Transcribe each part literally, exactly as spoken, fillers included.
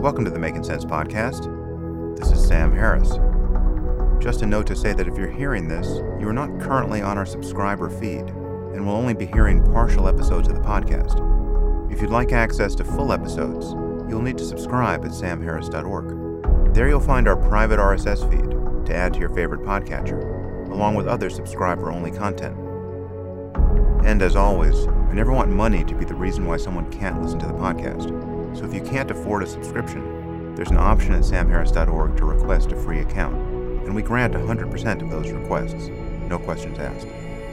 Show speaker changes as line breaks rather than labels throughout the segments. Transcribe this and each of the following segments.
Welcome to the Making Sense podcast. This is Sam Harris. Just a note to say that if you're hearing this, you are not currently on our subscriber feed and will only be hearing partial episodes of the podcast. If you'd like access to full episodes, you'll need to subscribe at sam harris dot org. There you'll find our private R S S feed to add to your favorite podcatcher, along with other subscriber-only content. And as always, I never want money to be the reason why someone can't listen to the podcast. So if you can't afford a subscription, there's an option at sam harris dot org to request a free account, and we grant one hundred percent of those requests, no questions asked.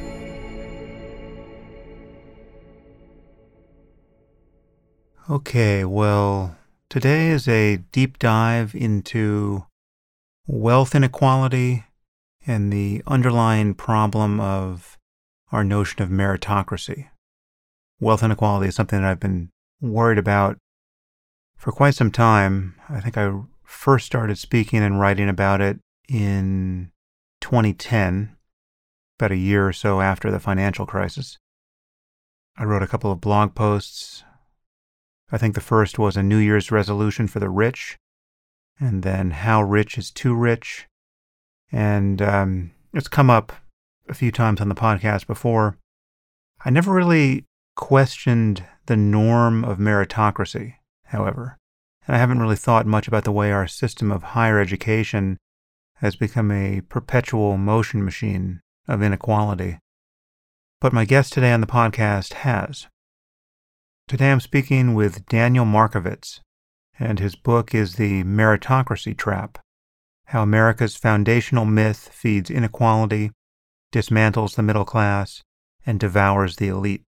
Okay, well, today is a deep dive into wealth inequality and the underlying problem of our notion of meritocracy. Wealth inequality is something that I've been worried about for quite some time. I think I first started speaking and writing about it in twenty ten, about a year or so after the financial crisis. I wrote a couple of blog posts. I think the first was a New Year's resolution for the rich, and then how rich is too rich. And um, it's come up a few times on the podcast before. I never really questioned the norm of meritocracy, however, and I haven't really thought much about the way our system of higher education has become a perpetual motion machine of inequality. But my guest today on the podcast has. Today I'm speaking with Daniel Markovits, and his book is The Meritocracy Trap: How America's Foundational Myth Feeds Inequality, Dismantles the Middle Class, and Devours the Elite.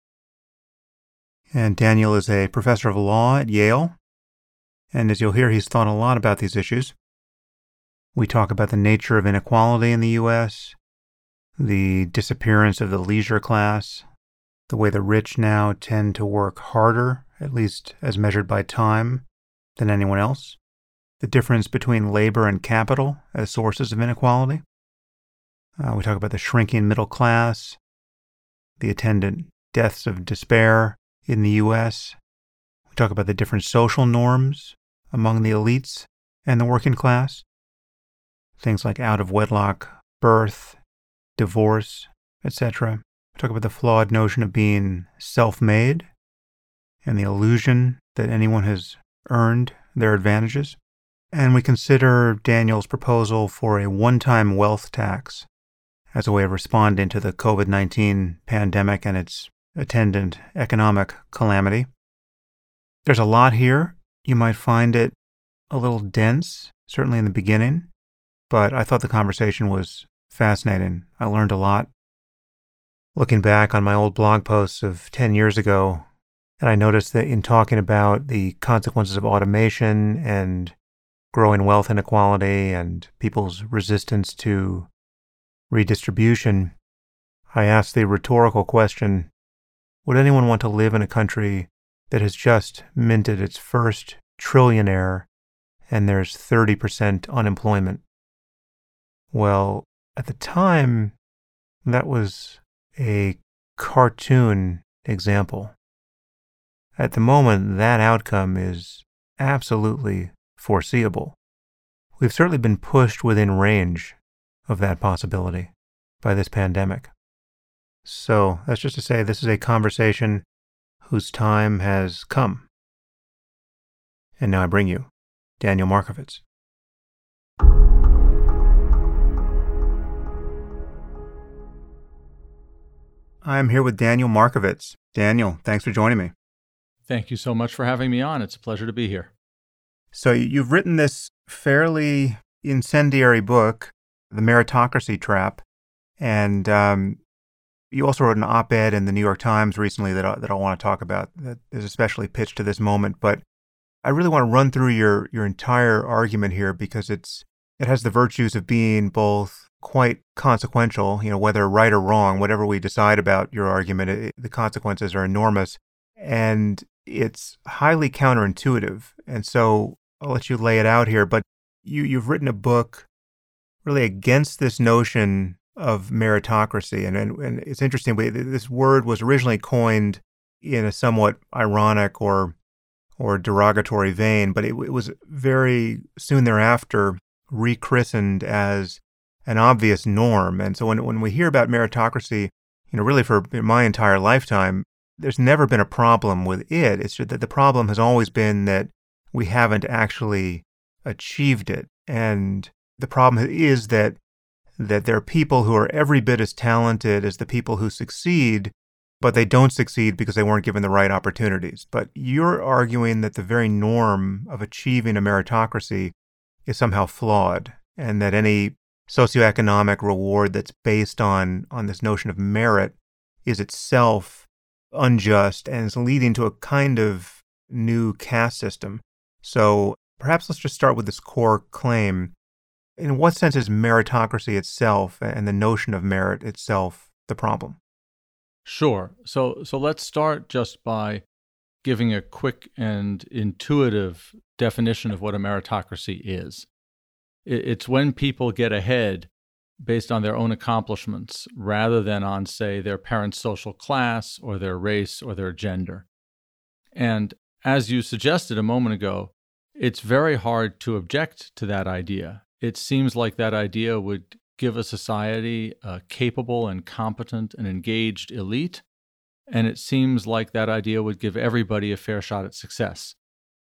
And Daniel is a professor of law at Yale, and as you'll hear, he's thought a lot about these issues. We talk about the nature of inequality in the U S, the disappearance of the leisure class, the way the rich now tend to work harder, at least as measured by time, than anyone else, the difference between labor and capital as sources of inequality. Uh, we talk about the shrinking middle class, the attendant deaths of despair in the U S. We talk about the different social norms among the elites and the working class. Things like out-of-wedlock birth, divorce, et cetera. We talk about the flawed notion of being self-made and the illusion that anyone has earned their advantages. And we consider Daniel's proposal for a one-time wealth tax as a way of responding to the covid nineteen pandemic and its attendant economic calamity. There's a lot here. You might find it a little dense, certainly in the beginning, but I thought the conversation was fascinating. I learned a lot. Looking back on my old blog posts of ten years ago, and I noticed that in talking about the consequences of automation and growing wealth inequality and people's resistance to redistribution, I asked the rhetorical question, would anyone want to live in a country that has just minted its first trillionaire and there's thirty percent unemployment? Well, at the time, that was a cartoon example. At the moment, that outcome is absolutely foreseeable. We've certainly been pushed within range of that possibility by this pandemic. So that's just to say this is a conversation whose time has come. And now I bring you Daniel Markovits. I'm here with Daniel Markovits. Daniel, thanks for joining me.
Thank you so much for having me on. It's a pleasure to be here.
So you've written this fairly incendiary book, The Meritocracy Trap, and um, you also wrote an op-ed in the New York Times recently that I, that I want to talk about that is especially pitched to this moment. But I really want to run through your your entire argument here because it's it has the virtues of being both quite consequential, you know, whether right or wrong, whatever we decide about your argument, it, the consequences are enormous, and it's highly counterintuitive. And so I'll let you lay it out here, but you, you've written a book really against this notion of meritocracy. And, and, and it's interesting, this word was originally coined in a somewhat ironic or or derogatory vein, but it, it was very soon thereafter rechristened as an obvious norm. And so when when we hear about meritocracy, you know, really for my entire lifetime, there's never been a problem with it. It's just that the problem has always been that we haven't actually achieved it. And the problem is that that there are people who are every bit as talented as the people who succeed, but they don't succeed because they weren't given the right opportunities. But you're arguing that the very norm of achieving a meritocracy is somehow flawed, and that any socioeconomic reward that's based on, on this notion of merit is itself unjust and is leading to a kind of new caste system. So perhaps let's just start with this core claim. In what sense is meritocracy itself and the notion of merit itself the problem?
Sure. So so let's start just by giving a quick and intuitive definition of what a meritocracy is. It's when people get ahead based on their own accomplishments rather than on, say, their parents' social class or their race or their gender. And as you suggested a moment ago, it's very hard to object to that idea. It seems like that idea would give a society a capable and competent and engaged elite, and it seems like that idea would give everybody a fair shot at success.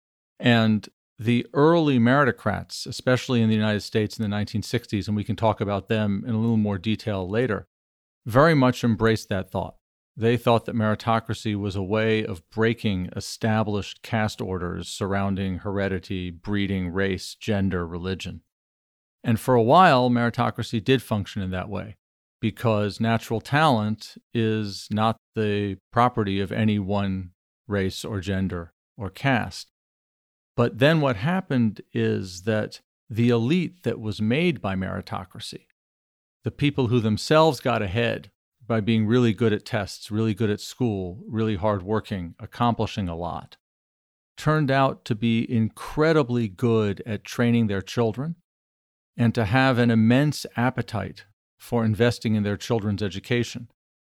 And the early meritocrats, especially in the United States in the nineteen sixties, and we can talk about them in a little more detail later, very much embraced that thought. They thought that meritocracy was a way of breaking established caste orders surrounding heredity, breeding, race, gender, religion. And for a while, meritocracy did function in that way, because natural talent is not the property of any one race or gender or caste. But then what happened is that the elite that was made by meritocracy, the people who themselves got ahead by being really good at tests, really good at school, really hardworking, accomplishing a lot, turned out to be incredibly good at training their children and to have an immense appetite for investing in their children's education.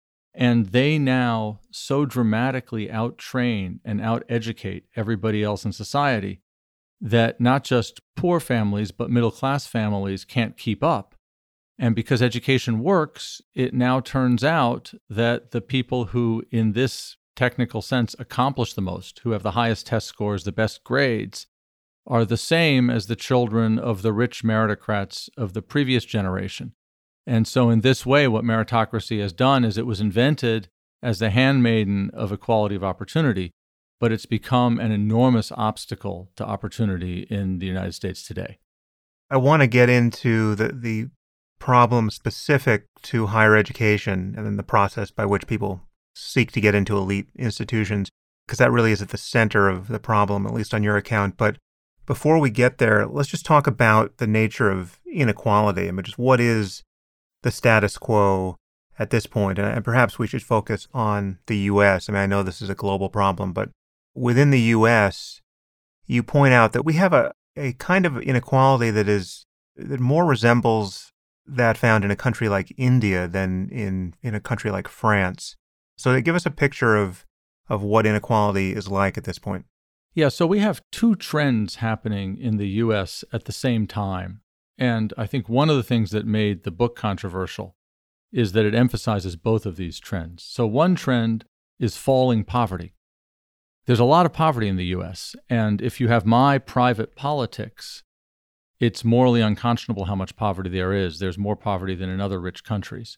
And they now so dramatically out-train and out-educate everybody else in society that not just poor families, but middle-class families can't keep up. And because education works, it now turns out that the people who, in this technical sense, accomplish the most, who have the highest test scores, the best grades, are the same as the children of the rich meritocrats of the previous generation. And so in this way, what meritocracy has done is it was invented as the handmaiden of equality of opportunity, but it's become an enormous obstacle to opportunity in the United States today.
I want to get into the, the problem specific to higher education and then the process by which people seek to get into elite institutions, because that really is at the center of the problem, at least on your account. But before we get there, let's just talk about the nature of inequality. I mean, just what is the status quo at this point? And perhaps we should focus on the U S. I mean, I know this is a global problem, but within the U S, you point out that we have a, a kind of inequality that is that more resembles that found in a country like India than in, in a country like France. So give us a picture of, of what inequality is like at this point.
Yeah, so we have two trends happening in the U S at the same time. And I think one of the things that made the book controversial is that it emphasizes both of these trends. So one trend is falling poverty. There's a lot of poverty in the U S, and if you have my private politics, it's morally unconscionable how much poverty there is. There's more poverty than in other rich countries.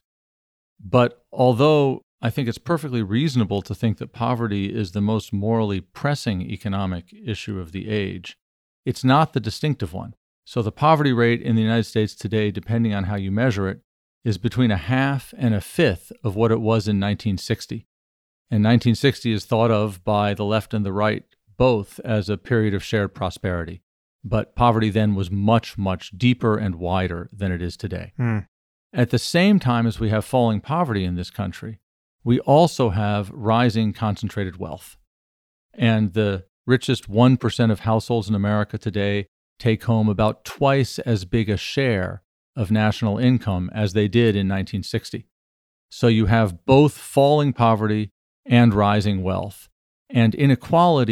But although I think it's perfectly reasonable to think that poverty is the most morally pressing economic issue of the age, it's not the distinctive one. So the poverty rate in the United States today, depending on how you measure it, is between a half and a fifth of what it was in nineteen sixty. And nineteen sixty is thought of by the left and the right both as a period of shared prosperity. But poverty then was much, much deeper and wider than it is today.
Mm.
At the same time as we have falling poverty in this country, we also have rising concentrated wealth. And the richest one percent of households in America today take home about twice as big a share of national income as they did in nineteen sixty. So you have both falling poverty and rising wealth. And inequality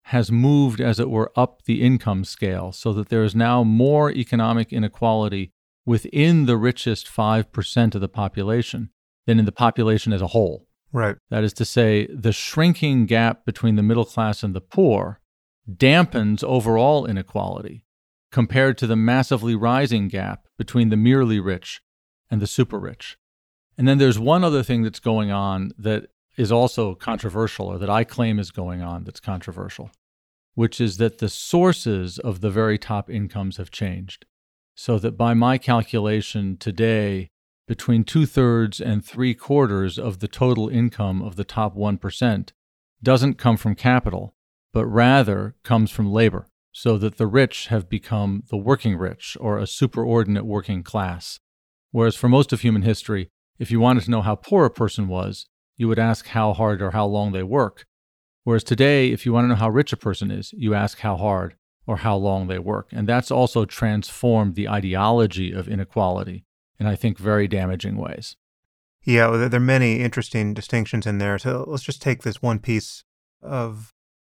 has moved, as it were, up the income scale so that there is now more economic inequality within the richest five percent of the population than in the population as a whole.
Right.
That is to say, the shrinking gap between the middle class and the poor dampens overall inequality compared to the massively rising gap between the merely rich and the super rich. And then there's one other thing that's going on that is also controversial, or that I claim is going on that's controversial, which is that the sources of the very top incomes have changed. So that by my calculation today, between two-thirds and three-quarters of the total income of the top one percent doesn't come from capital, but rather comes from labor, so that the rich have become the working rich, or a superordinate working class. Whereas for most of human history, if you wanted to know how poor a person was, you would ask how hard or how long they work. Whereas today, if you want to know how rich a person is, you ask how hard or how long they work. And that's also transformed the ideology of inequality in, I think, very damaging ways.
Yeah, well, there are many interesting distinctions in there. So let's just take this one piece of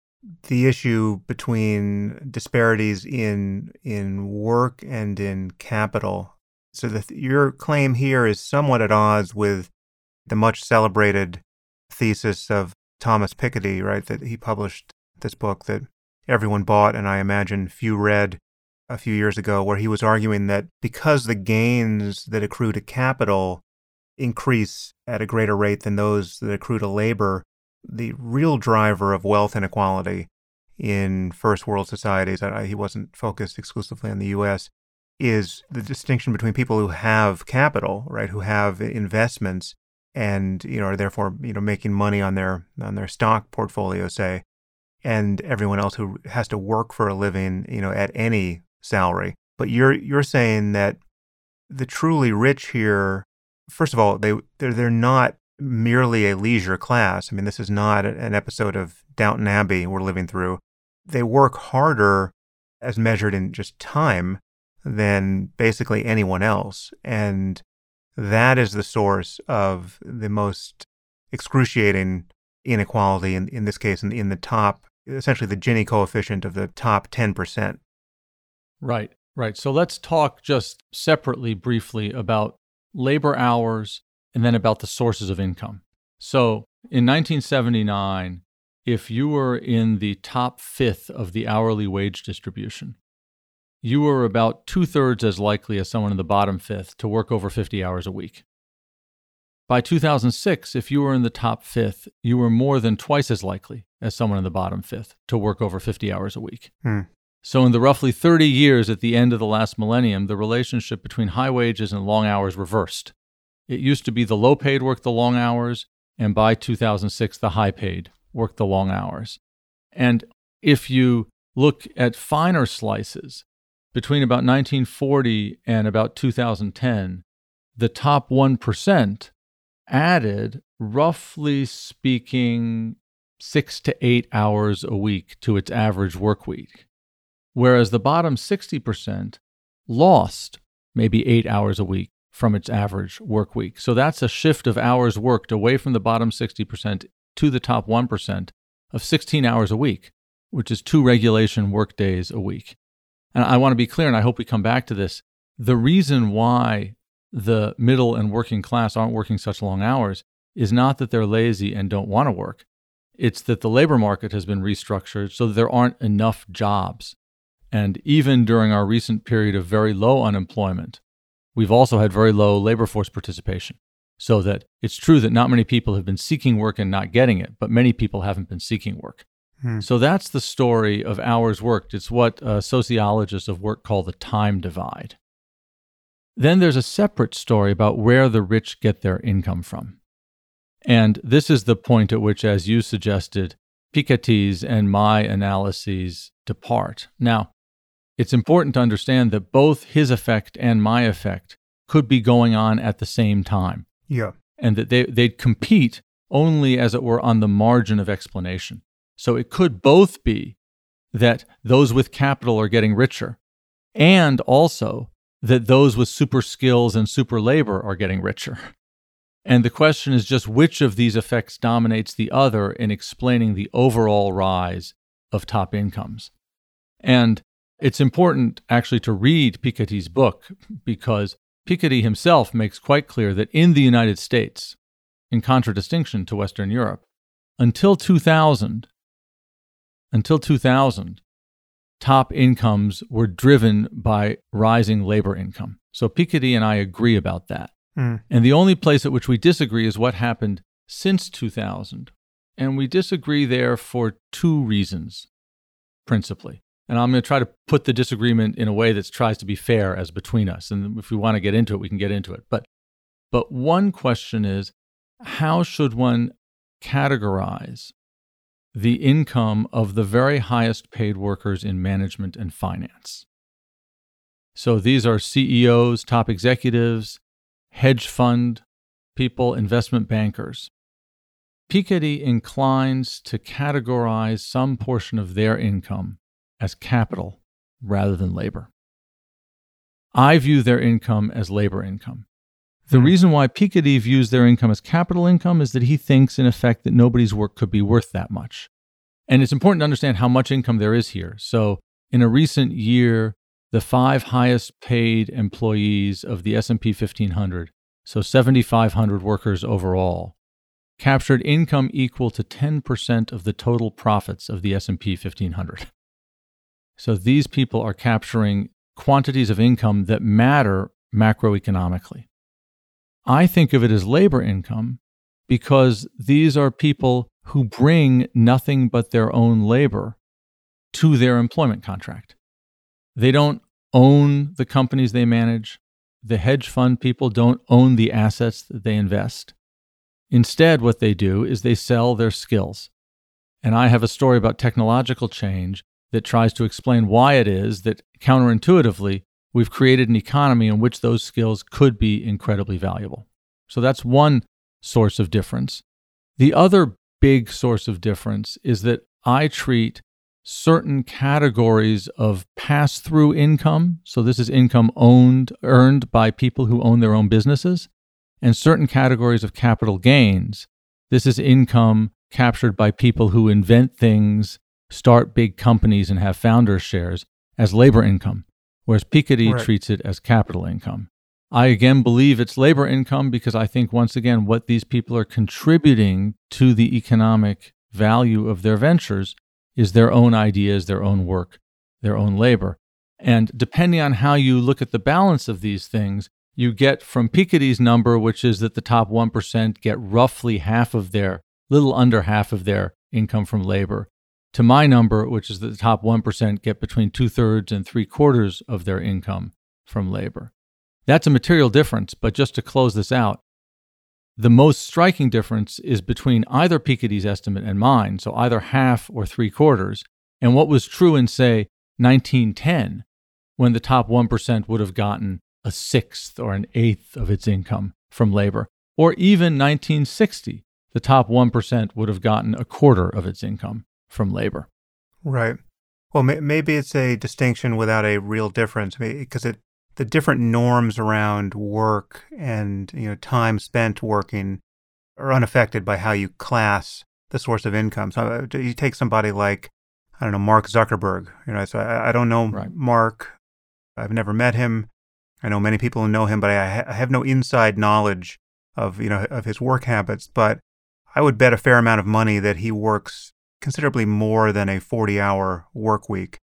the issue between disparities in in work and in capital. So the, your claim here is somewhat at odds with the much celebrated thesis of Thomas Piketty, right, that he published this book that everyone bought and I imagine few read a few years ago, where he was arguing that because the gains that accrue to capital increase at a greater rate than those that accrue to labor, the real driver of wealth inequality in first world societies, he wasn't focused exclusively on the U S, is the distinction between people who have capital, right, who have investments and, you know, are therefore, you know, making money on their on their stock portfolio, say, and everyone else who has to work for a living, you know, at any salary. But you're you're saying that the truly rich here, first of all, they they're, they're not merely a leisure class. I mean, this is not an episode of Downton Abbey we're living through. They work harder as measured in just time than basically anyone else. And that is the source of the most excruciating inequality, in, in this case, in, in the top, essentially the Gini coefficient of the top ten percent.
Right, right. So let's talk just separately, briefly, about labor hours and then about the sources of income. So in nineteen seventy-nine, if you were in the top fifth of the hourly wage distribution, you were about two-thirds as likely as someone in the bottom fifth to work over fifty hours a week. By two thousand six, if you were in the top fifth, you were more than twice as likely as someone in the bottom fifth to work over fifty hours a week.
Hmm.
So in the roughly thirty years at the end of the last millennium, the relationship between high wages and long hours reversed. It used to be the low-paid worked the long hours, and by two thousand six, the high-paid worked the long hours. And if you look at finer slices, between about nineteen forty and about two thousand ten, the top one percent added, roughly speaking, six to eight hours a week to its average work week, whereas the bottom sixty percent lost maybe eight hours a week from its average work week. So that's a shift of hours worked away from the bottom sixty percent to the top one percent of sixteen hours a week, which is two regulation work days a week. And I want to be clear, and I hope we come back to this, the reason why the middle and working class aren't working such long hours is not that they're lazy and don't want to work. It's that the labor market has been restructured so that there aren't enough jobs. And even during our recent period of very low unemployment, we've also had very low labor force participation. So that it's true that not many people have been seeking work and not getting it, but many people haven't been seeking work.
Hmm.
So that's the story of hours worked. It's what uh, sociologists of work call the time divide. Then there's a separate story about where the rich get their income from. And this is the point at which, as you suggested, Piketty's and my analyses depart. Now, it's important to understand that both his effect and my effect could be going on at the same time.
Yeah.
And that they, they'd compete only, as it were, on the margin of explanation. So it could both be that those with capital are getting richer, and also that those with super skills and super labor are getting richer. And the question is just which of these effects dominates the other in explaining the overall rise of top incomes. And it's important actually to read Piketty's book because Piketty himself makes quite clear that in the United States, in contradistinction to Western Europe, until two thousand, until two thousand, top incomes were driven by rising labor income. So Piketty and I agree about that.
Mm.
And the only place at which we disagree is what happened since two thousand. And we disagree there for two reasons, principally. And I'm going to try to put the disagreement in a way that tries to be fair as between us. And if we want to get into it, we can get into it. But, but one question is, how should one categorize the income of the very highest paid workers in management and finance? So these are C E Os, top executives, hedge fund people, investment bankers. Piketty inclines to categorize some portion of their income as capital rather than labor. I view their income as labor income. The reason why Piketty views their income as capital income is that he thinks, in effect, that nobody's work could be worth that much. And it's important to understand how much income there is here. So in a recent year, the five highest paid employees of the S and P fifteen hundred, so seventy-five hundred workers overall, captured income equal to ten percent of the total profits of the S and P fifteen hundred. So these people are capturing quantities of income that matter macroeconomically. I think of it as labor income because these are people who bring nothing but their own labor to their employment contract. They don't own the companies they manage. The hedge fund people don't own the assets that they invest. Instead, what they do is they sell their skills. And I have a story about technological change that tries to explain why it is that counterintuitively, we've created an economy in which those skills could be incredibly valuable. So that's one source of difference. The other big source of difference is that I treat certain categories of pass-through income, so this is income owned, earned by people who own their own businesses, and certain categories of capital gains. This is income captured by people who invent things, start big companies, and have founder shares as labor income, whereas Piketty
Right.
treats it as capital income. I again believe it's labor income because I think, once again, what these people are contributing to the economic value of their ventures is their own ideas, their own work, their own labor. And depending on how you look at the balance of these things, you get from Piketty's number, which is that the top one percent get roughly half of their, little under half of their income from labor, to my number, which is that the top one percent get between two-thirds and three-quarters of their income from labor. That's a material difference, but just to close this out, the most striking difference is between either Piketty's estimate and mine, so either half or three-quarters, and what was true in, say, nineteen ten, when the top one percent would have gotten a sixth or an eighth of its income from labor, or even nineteen sixty, the top one percent would have gotten a quarter of its income from labor.
Right. Well, may- maybe it's a distinction without a real difference, because it the different norms around work and, you know, time spent working are unaffected by how you class the source of income. So you take somebody like, I don't know, Mark Zuckerberg. You know, so I, I don't know
Right.
Mark. I've never met him. I know many people who know him, but I, ha- I have no inside knowledge of, you know, of his work habits. But I would bet a fair amount of money that he works considerably more than a forty-hour work week.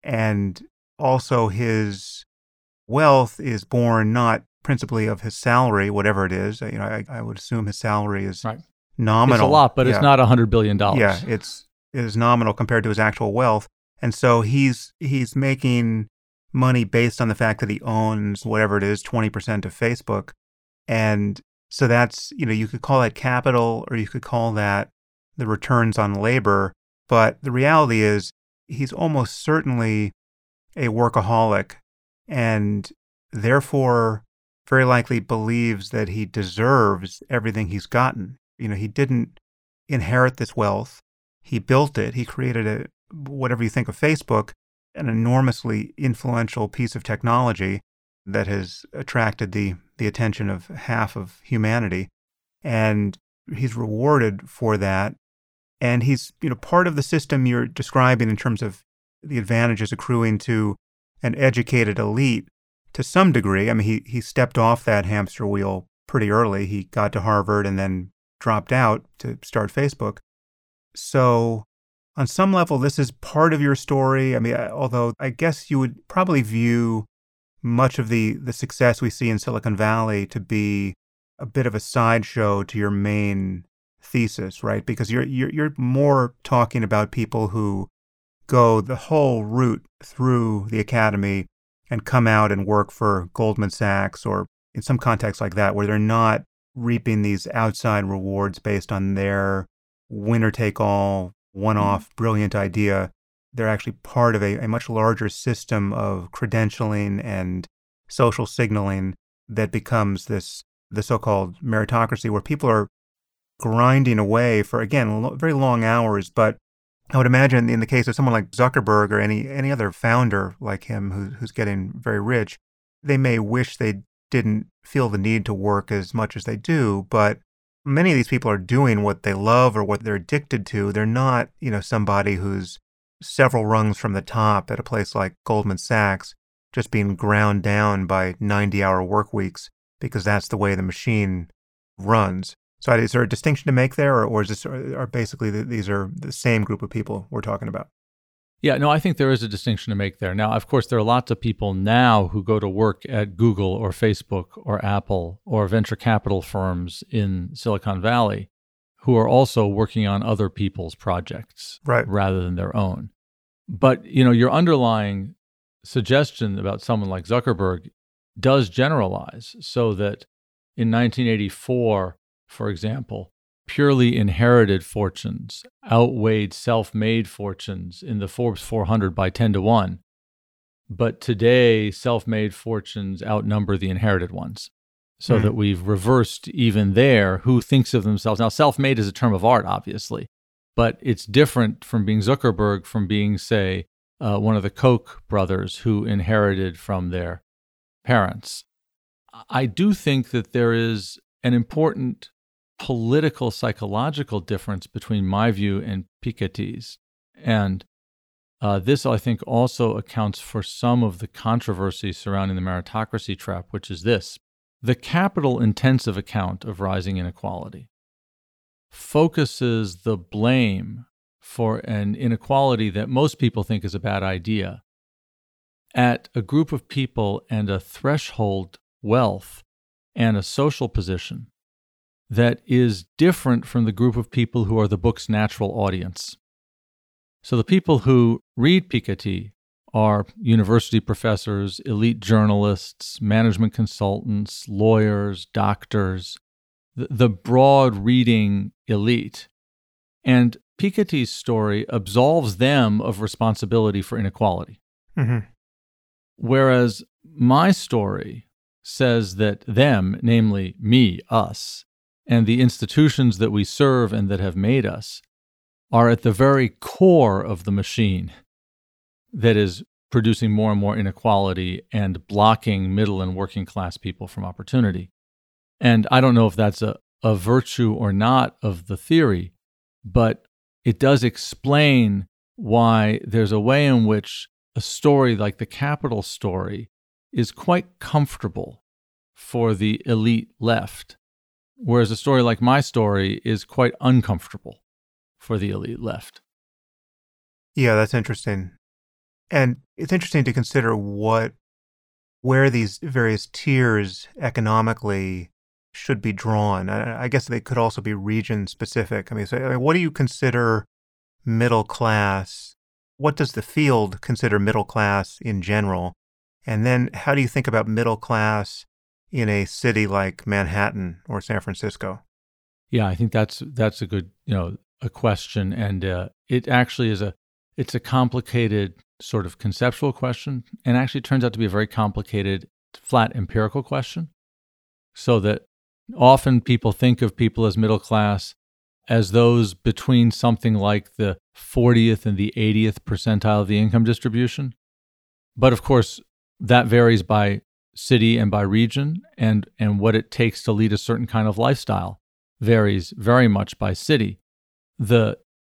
And also his wealth is born not principally of his salary, whatever it is. You know, I, I would assume his salary is
Right.
nominal.
It's a lot, but
Yeah.
it's not one hundred billion dollars.
Yeah, it's it is nominal compared to his actual wealth. And so he's he's making money based on the fact that he owns whatever it is, twenty percent of Facebook. And so that's, you know, you could call that capital or you could call that the returns on labor. But the reality is he's almost certainly a workaholic and therefore very likely believes that he deserves everything he's gotten. You know, he didn't inherit this wealth. He built it. He created a, whatever you think of Facebook, an enormously influential piece of technology that has attracted the, the attention of half of humanity. And he's rewarded for that. And he's, you know, part of the system you're describing in terms of the advantages accruing to an educated elite to some degree. I mean, he, he stepped off that hamster wheel pretty early. He got to Harvard and then dropped out to start Facebook. So on some level, this is part of your story. I mean, although I guess you would probably view much of the, the success we see in Silicon Valley to be a bit of a sideshow to your main thesis, right? Because you're, you're, you're more talking about people who go the whole route through the academy and come out and work for Goldman Sachs or in some context like that, where they're not reaping these outside rewards based on their winner-take-all, one-off brilliant idea. They're actually part of a, a much larger system of credentialing and social signaling that becomes this the so-called meritocracy, where people are grinding away for, again, lo- very long hours. But I would imagine in the case of someone like Zuckerberg or any any other founder like him who, who's getting very rich, they may wish they didn't feel the need to work as much as they do, but many of these people are doing what they love or what they're addicted to. They're not, you know, somebody who's several rungs from the top at a place like Goldman Sachs, just being ground down by ninety-hour work weeks because that's the way the machine runs. So is there a distinction to make there, or, or is this, are basically the, these are the same group of people we're talking about?
Yeah, no, I think there is a distinction to make there. Now, of course, there are lots of people now who go to work at Google or Facebook or Apple or venture capital firms in Silicon Valley who are also working on other people's projects,
right,
rather than their own. But, you know, your underlying suggestion about someone like Zuckerberg does generalize, so that in nineteen eighty-four, for example, purely inherited fortunes outweighed self-made fortunes in the Forbes four hundred by ten to one. But today, self-made fortunes outnumber the inherited ones. So mm. that we've reversed even there who thinks of themselves. Now, self-made is a term of art, obviously, but it's different from being Zuckerberg from being, say, uh, one of the Koch brothers who inherited from their parents. I do think that there is an important political, psychological difference between my view and Piketty's. And uh, this, I think, also accounts for some of the controversy surrounding the meritocracy trap, which is this. The capital-intensive account of rising inequality focuses the blame for an inequality that most people think is a bad idea at a group of people and a threshold wealth and a social position that is different from the group of people who are the book's natural audience. So the people who read Piketty are university professors, elite journalists, management consultants, lawyers, doctors, the, the broad reading elite. And Piketty's story absolves them of responsibility for inequality.
Mm-hmm.
Whereas my story says that them, namely me, us, and the institutions that we serve and that have made us, are at the very core of the machine that is producing more and more inequality and blocking middle and working class people from opportunity. And I don't know if that's a, a virtue or not of the theory, but it does explain why there's a way in which a story like the Capital story is quite comfortable for the elite left, whereas a story like my story is quite uncomfortable for the elite left.
Yeah, that's interesting. And it's interesting to consider what, where these various tiers economically should be drawn. I, I guess they could also be region specific. I mean, so I mean, what do you consider middle class? What does the field consider middle class in general? And then how do you think about middle class in a city like Manhattan or San Francisco?
Yeah, I think that's that's a good, you know, a question, and uh, it actually is a it's a complicated sort of conceptual question, and actually turns out to be a very complicated, flat empirical question. So that often people think of people as middle class as those between something like the fortieth and the eightieth percentile of the income distribution. But of course, that varies by city and by region, and, and what it takes to lead a certain kind of lifestyle varies very much by city. The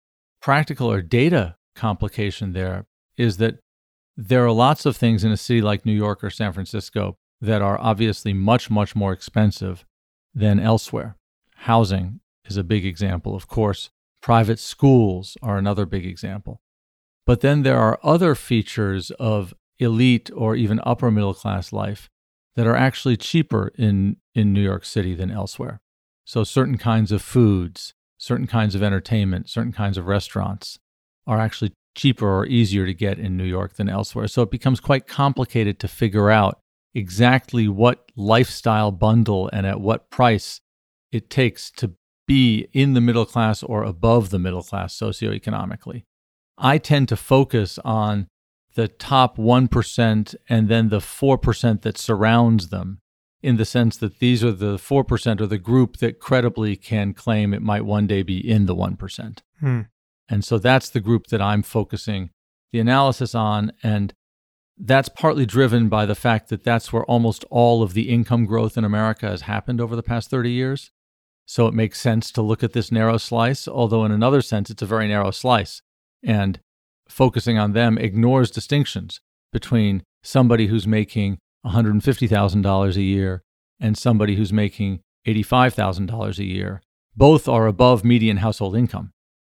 practical or data complication there is that there are lots of things in a city like New York or San Francisco that are obviously much, much more expensive than elsewhere. Housing is a big example, of course. Private schools are another big example. But then there are other features of elite or even upper middle class life that are actually cheaper in, in New York City than elsewhere. So certain kinds of foods, certain kinds of entertainment, certain kinds of restaurants are actually cheaper or easier to get in New York than elsewhere. So it becomes quite complicated to figure out exactly what lifestyle bundle and at what price it takes to be in the middle class or above the middle class socioeconomically. I tend to focus on the top one percent and then the four percent that surrounds them, in the sense that these are the four percent or the group that credibly can claim it might one day be in the one percent.
Hmm.
And so that's the group that I'm focusing the analysis on. And that's partly driven by the fact that that's where almost all of the income growth in America has happened over the past thirty years. So it makes sense to look at this narrow slice, although in another sense, it's a very narrow slice. And focusing on them ignores distinctions between somebody who's making one hundred fifty thousand dollars a year and somebody who's making eighty-five thousand dollars a year. Both are above median household income,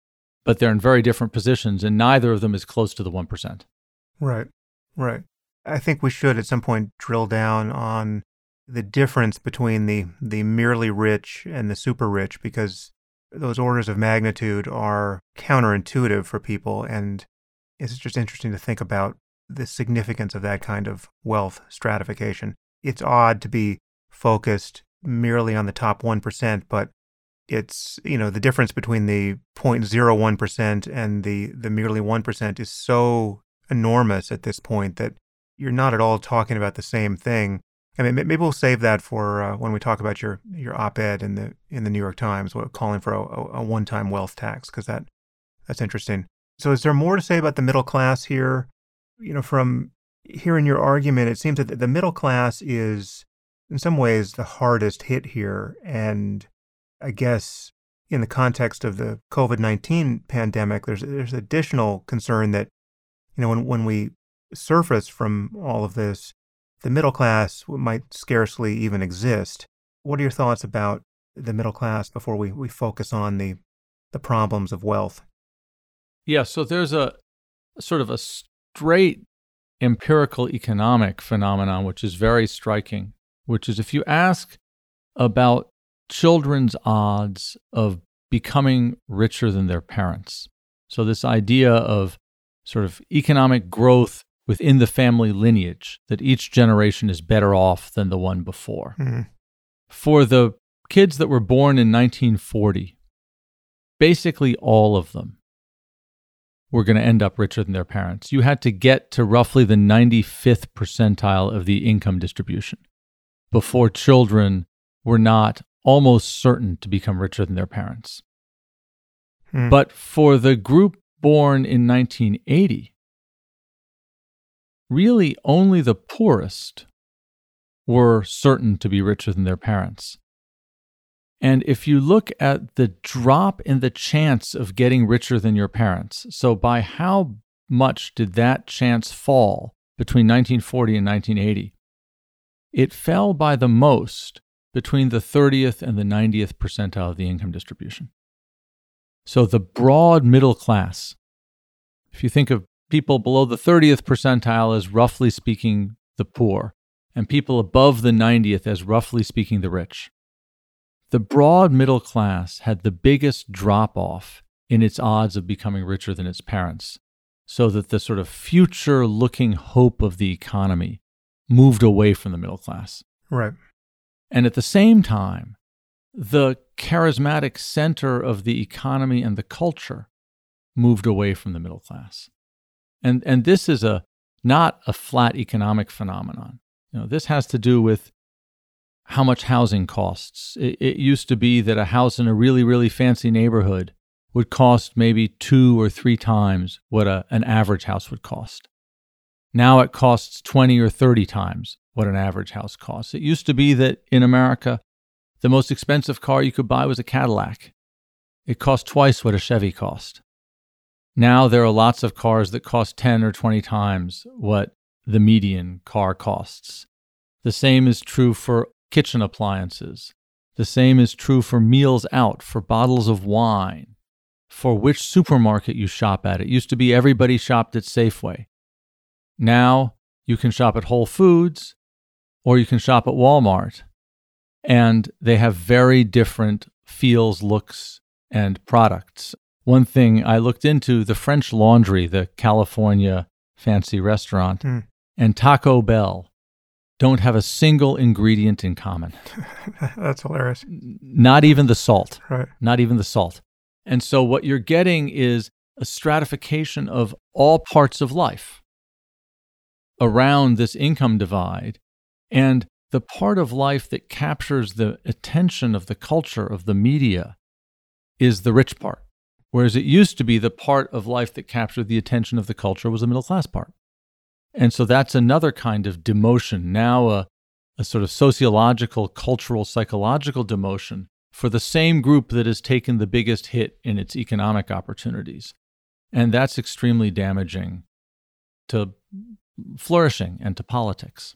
but they're in very different positions, and neither of them is close to the one percent.
Right, right. I think we should at some point drill down on the difference between the, the merely rich and the super rich, because those orders of magnitude are counterintuitive for people, and it's just interesting to think about the significance of that kind of wealth stratification. It's odd to be focused merely on the top one percent, but it's, you know, the difference between the zero point zero one percent and the, the merely one percent is so enormous at this point that you're not at all talking about the same thing. I mean, maybe we'll save that for uh, when we talk about your, your op-ed in the in the New York Times, calling for a, a one-time wealth tax, because that that's interesting. So, is there more to say about the middle class here? You know, from hearing your argument, it seems that the middle class is, in some ways, the hardest hit here, and I guess in the context of the COVID nineteen pandemic, there's there's additional concern that, you know, when when we surface from all of this, the middle class might scarcely even exist. What are your thoughts about the middle class before we, we focus on the the problems of wealth?
Yeah, so there's a sort of a straight empirical economic phenomenon, which is very striking, which is if you ask about children's odds of becoming richer than their parents. So this idea of sort of economic growth within the family lineage, that each generation is better off than the one before. Mm-hmm. For the kids that were born in nineteen forty, basically all of them were going to end up richer than their parents. You had to get to roughly the ninety-fifth percentile of the income distribution before children were not almost certain to become richer than their parents. Hmm. But for the group born in nineteen eighty, really only the poorest were certain to be richer than their parents. And if you look at the drop in the chance of getting richer than your parents, so by how much did that chance fall between nineteen forty and nineteen eighty? It fell by the most between the thirtieth and the ninetieth percentile of the income distribution. So the broad middle class, if you think of people below the thirtieth percentile as roughly speaking the poor, and people above the ninetieth as roughly speaking the rich, the broad middle class had the biggest drop-off in its odds of becoming richer than its parents, so that the sort of future-looking hope of the economy moved away from the middle class.
Right.
And at the same time, the charismatic center of the economy and the culture moved away from the middle class. And and this is a not a flat economic phenomenon. You know, this has to do with how much housing costs. It, it used to be that a house in a really, really fancy neighborhood would cost maybe two or three times what a, an average house would cost. Now it costs twenty or thirty times what an average house costs. It used to be that in America, the most expensive car you could buy was a Cadillac. It cost twice what a Chevy cost. Now there are lots of cars that cost ten or twenty times what the median car costs. The same is true for kitchen appliances. The same is true for meals out, for bottles of wine, for which supermarket you shop at. It used to be everybody shopped at Safeway. Now you can shop at Whole Foods or you can shop at Walmart. And they have very different feels, looks, and products. One thing I looked into, the French Laundry, the California fancy restaurant, mm. and Taco Bell don't have a single ingredient in common.
That's hilarious.
Not even the salt.
Right.
Not even the salt. And so what you're getting is a stratification of all parts of life around this income divide. And the part of life that captures the attention of the culture, of the media, is the rich part. Whereas it used to be the part of life that captured the attention of the culture was the middle class part. And so that's another kind of demotion, now a, a sort of sociological, cultural, psychological demotion for the same group that has taken the biggest hit in its economic opportunities. And that's extremely damaging to flourishing and to politics.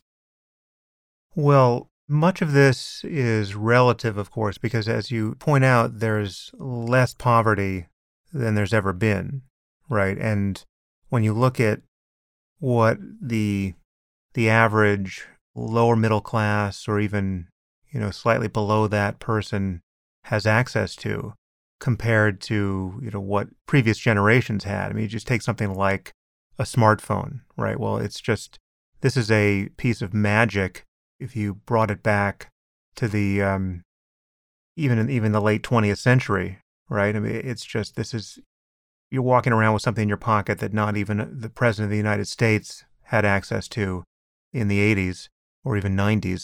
Well, much of this is relative, of course, because as you point out, there's less poverty than there's ever been, right? And when you look at what the the average lower middle class or even, you know, slightly below that person has access to compared to, you know, what previous generations had. I mean, you just take something like a smartphone, right? Well, it's just, this is a piece of magic if you brought it back to the, um, even in even the late twentieth century, right? I mean, it's just, this is, you're walking around with something in your pocket that not even the President of the United States had access to in the eighties or even nineties.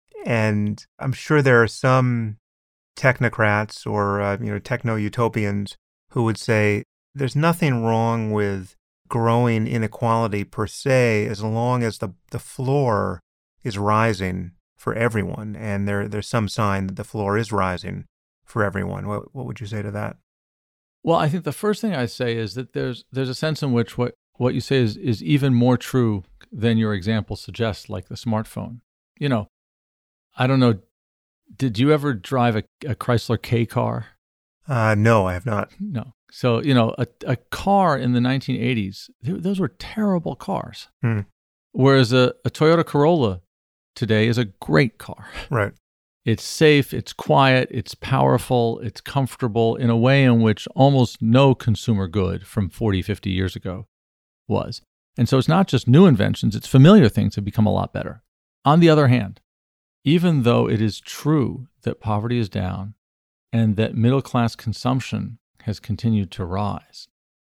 And I'm sure there are some technocrats or, uh, you know, techno-utopians who would say there's nothing wrong with growing inequality per se as long as the, the floor is rising for everyone. And there there's some sign that the floor is rising for everyone. What what would you say to that?
Well, I think the first thing I say is that there's there's a sense in which what, what you say is, is even more true than your example suggests, like the smartphone. You know, I don't know, did you ever drive a, a Chrysler K car?
Uh, no, I have not.
No. So, you know, a, a car in the nineteen eighties, those were terrible cars.
Hmm.
Whereas a, a Toyota Corolla today is a great car.
Right.
It's safe, it's quiet, it's powerful, it's comfortable in a way in which almost no consumer good from forty, fifty years ago was. And so it's not just new inventions, it's familiar things have become a lot better. On the other hand, even though it is true that poverty is down and that middle-class consumption has continued to rise,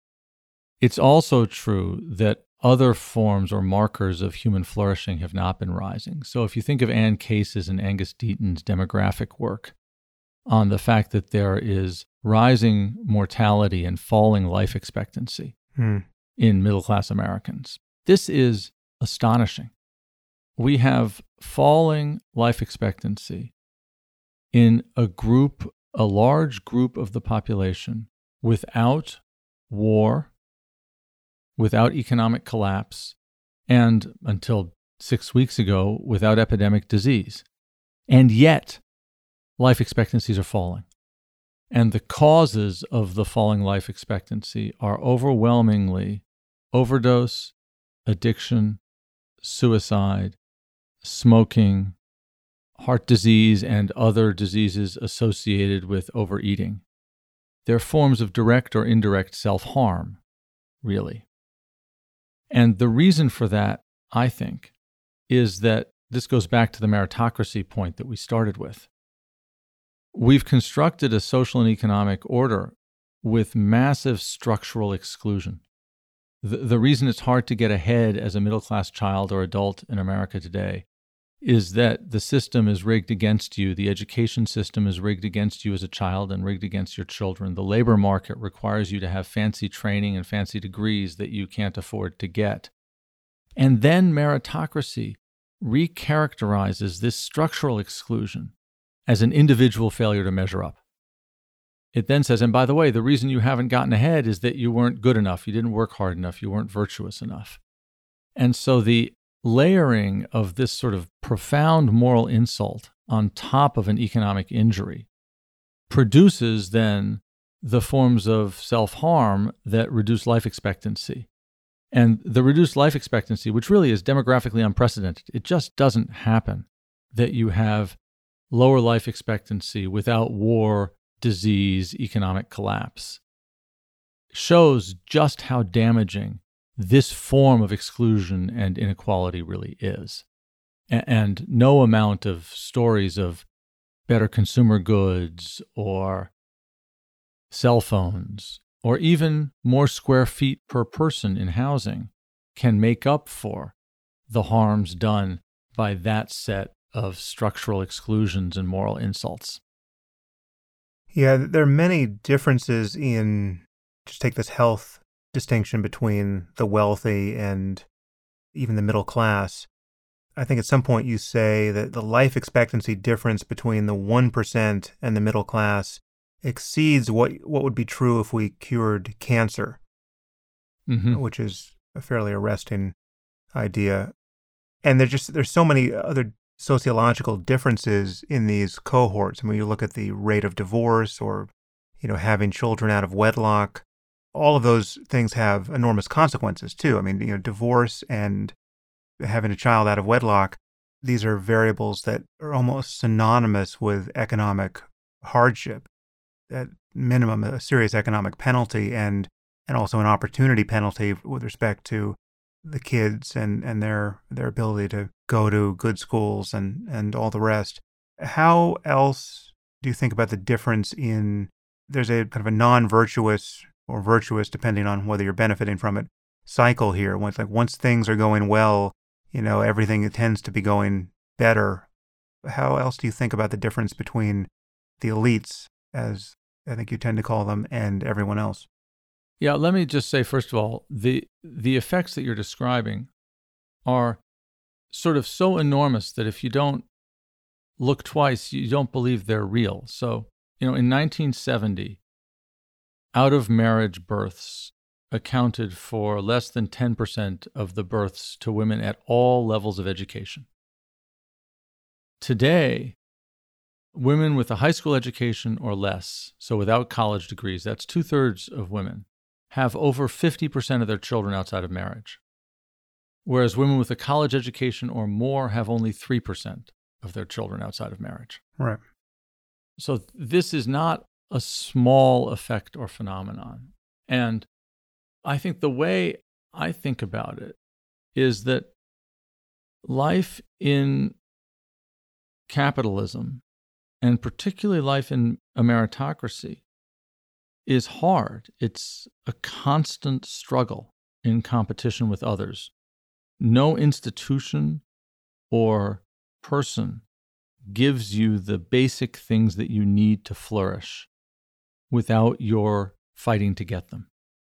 it's also true that other forms or markers of human flourishing have not been rising. So if you think of Ann Case's and Angus Deaton's demographic work on the fact that there is rising mortality and falling life expectancy
hmm. in
middle-class Americans, this is astonishing. We have falling life expectancy in a group, a large group of the population without war, without economic collapse, and until six weeks ago, without epidemic disease. And yet, life expectancies are falling. And the causes of the falling life expectancy are overwhelmingly overdose, addiction, suicide, smoking, heart disease, and other diseases associated with overeating. They're forms of direct or indirect self-harm, really. And the reason for that, I think, is that this goes back to the meritocracy point that we started with. We've constructed a social and economic order with massive structural exclusion. The, the reason it's hard to get ahead as a middle-class child or adult in America today is that the system is rigged against you. The education system is rigged against you as a child and rigged against your children. The labor market requires you to have fancy training and fancy degrees that you can't afford to get. And then meritocracy recharacterizes this structural exclusion as an individual failure to measure up. it then says, and by the way, the reason you haven't gotten ahead is that you weren't good enough. You didn't work hard enough. You weren't virtuous enough. And so the layering of this sort of profound moral insult on top of an economic injury produces then the forms of self-harm that reduce life expectancy. And the reduced life expectancy, which really is demographically unprecedented, it just doesn't happen that you have lower life expectancy without war, disease, economic collapse, shows just how damaging this form of exclusion and inequality really is. And no amount of stories of better consumer goods or cell phones or even more square feet per person in housing can make up for the harms done by that set of structural exclusions and moral insults.
Yeah, there are many differences in, just take this health distinction between the wealthy and even the middle class. I think at some point you say that the life expectancy difference between the one percent and the middle class exceeds what what would be true if we cured cancer, mm-hmm. which is a fairly arresting idea. And there's just there's so many other sociological differences in these cohorts. I mean, you look at the rate of divorce or, you know, having children out of wedlock. All of those things have enormous consequences too. I mean, you know, divorce and having a child out of wedlock, these are variables that are almost synonymous with economic hardship. At minimum, a serious economic penalty and and also an opportunity penalty with respect to the kids and, and their their ability to go to good schools and, and all the rest. How else do you think about the difference in, there's a kind of a non-virtuous or virtuous, depending on whether you're benefiting from it, cycle here. Once like once things are going well, you know, everything tends to be going better. How else do you think about the difference between the elites, as I think you tend to call them, and everyone else?
Yeah, let me just say, first of all, the the effects that you're describing are sort of so enormous that if you don't look twice, you don't believe they're real. So, you know, in nineteen seventy, out-of-marriage births accounted for less than ten percent of the births to women at all levels of education. Today, women with a high school education or less, so without college degrees, that's two-thirds of women, have over fifty percent of their children outside of marriage, whereas women with a college education or more have only three percent of their children outside of marriage.
Right.
So this is not a small effect or phenomenon. And I think the way I think about it is that life in capitalism, and particularly life in a meritocracy, is hard. It's a constant struggle in competition with others. No institution or person gives you the basic things that you need to flourish without your fighting to get them.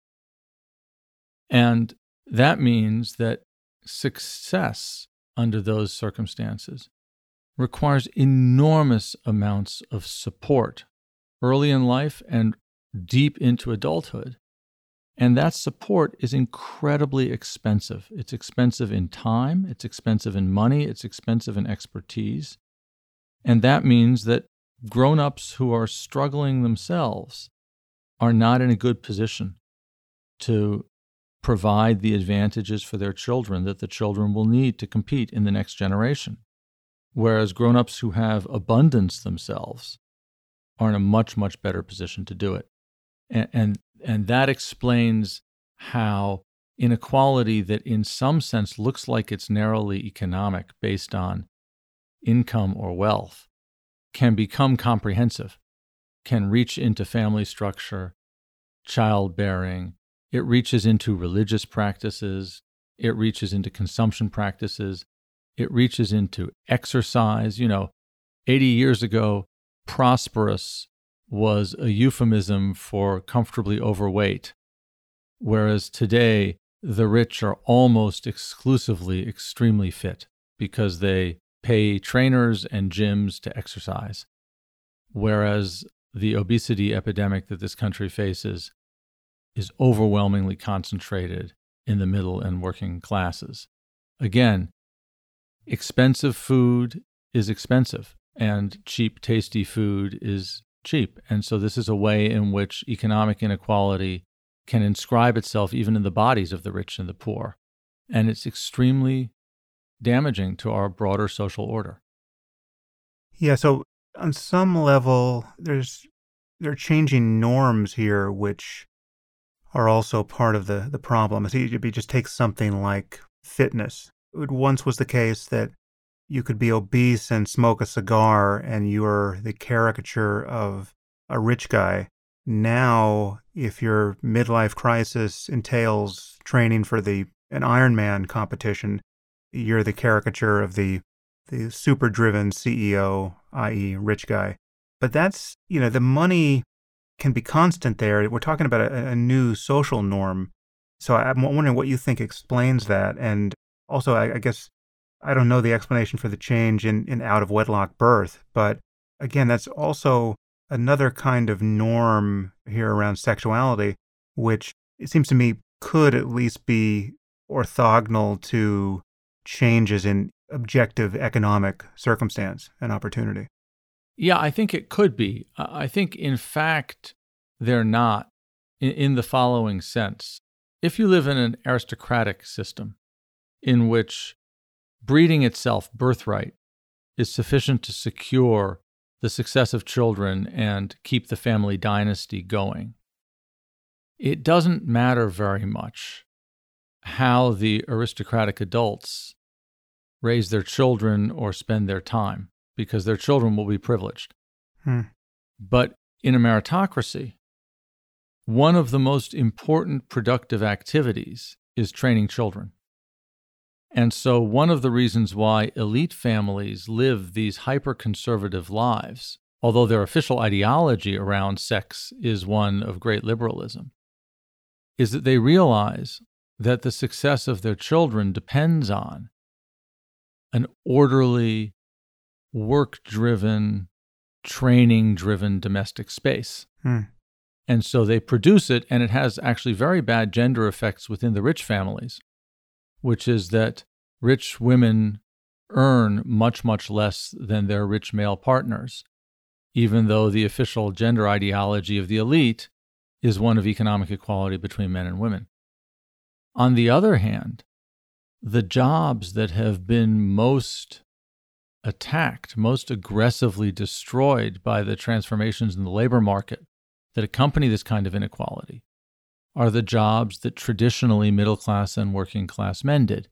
And that means that success under those circumstances requires enormous amounts of support early in life and deep into adulthood. And that support is incredibly expensive. It's expensive in time, it's expensive in money, it's expensive in expertise. And that means that grown-ups who are struggling themselves are not in a good position to provide the advantages for their children that the children will need to compete in the next generation. Whereas grown-ups who have abundance themselves are in a much, much better position to do it. And, and, and that explains how inequality that in some sense looks like it's narrowly economic based on income or wealth can become comprehensive, can reach into family structure, childbearing. It reaches into religious practices. It reaches into consumption practices. It reaches into exercise. You know, eighty years ago, prosperous was a euphemism for comfortably overweight, whereas today, the rich are almost exclusively extremely fit because they pay trainers and gyms to exercise. Whereas the obesity epidemic that this country faces is overwhelmingly concentrated in the middle and working classes. Again, expensive food is expensive, and cheap, tasty food is cheap. And so this is a way in which economic inequality can inscribe itself even in the bodies of the rich and the poor. And it's extremely damaging to our broader social order.
Yeah, so on some level, there's there are changing norms here, which are also part of the, the problem. So you just take something like fitness. It once was the case that you could be obese and smoke a cigar and you're the caricature of a rich guy. Now, if your midlife crisis entails training for the an Ironman competition, you're the caricature of the the super-driven C E O, that is rich guy. But that's, you know, the money can be constant there. We're talking about a, a new social norm. So I'm wondering what you think explains that. And also, I, I guess, I don't know the explanation for the change in, in out-of-wedlock birth. But again, that's also another kind of norm here around sexuality, which it seems to me could at least be orthogonal to changes in objective economic circumstance and opportunity.
Yeah, I think it could be. I think, in fact, they're not in, in the following sense. If you live in an aristocratic system in which breeding itself, birthright, is sufficient to secure the success of children and keep the family dynasty going, it doesn't matter very much how the aristocratic adults raise their children or spend their time, because their children will be privileged.
Hmm.
But in a meritocracy, one of the most important productive activities is training children. And so one of the reasons why elite families live these hyper-conservative lives, although their official ideology around sex is one of great liberalism, is that they realize that the success of their children depends on an orderly, work-driven, training-driven domestic space.
Hmm.
And so they produce it, and it has actually very bad gender effects within the rich families, which is that rich women earn much, much less than their rich male partners, even though the official gender ideology of the elite is one of economic equality between men and women. On the other hand, the jobs that have been most attacked, most aggressively destroyed by the transformations in the labor market that accompany this kind of inequality are the jobs that traditionally middle-class and working-class men did.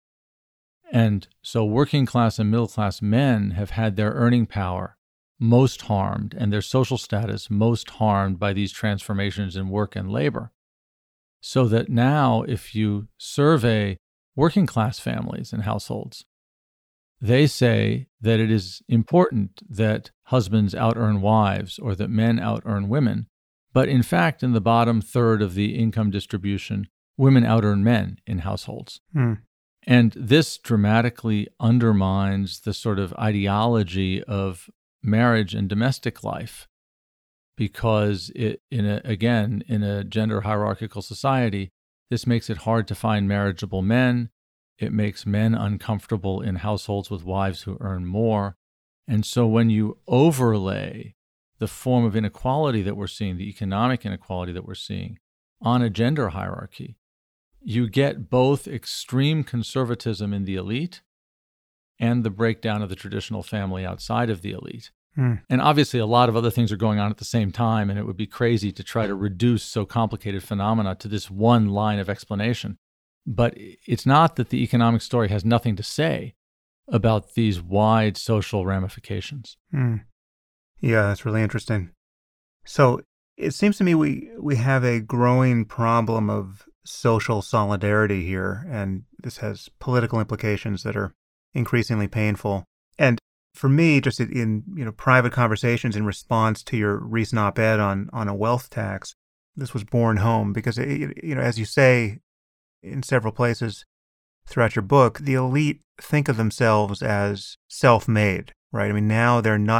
And so working-class and middle-class men have had their earning power most harmed and their social status most harmed by these transformations in work and labor. So that now, if you survey working class families and households, they say that it is important that husbands out-earn wives or that men out-earn women. But in fact, in the bottom third of the income distribution, women out-earn men in households.
Hmm.
And this dramatically undermines the sort of ideology of marriage and domestic life, because it, in a, again, in a gender hierarchical society, this makes it hard to find marriageable men. It makes men uncomfortable in households with wives who earn more. And so when you overlay the form of inequality that we're seeing, the economic inequality that we're seeing, on a gender hierarchy, you get both extreme conservatism in the elite and the breakdown of the traditional family outside of the elite.
Hmm.
And obviously, a lot of other things are going on at the same time, and it would be crazy to try to reduce so complicated phenomena to this one line of explanation. But it's not that the economic story has nothing to say about these wide social ramifications.
Hmm. Yeah, that's really interesting. So it seems to me we, we have a growing problem of social solidarity here, and this has political implications that are increasingly painful. And for me, just in you know private conversations in response to your recent op-ed on on a wealth tax, this was borne home because it, you know as you say in several places throughout your book, the elite think of themselves as self-made, right? I mean, now they're not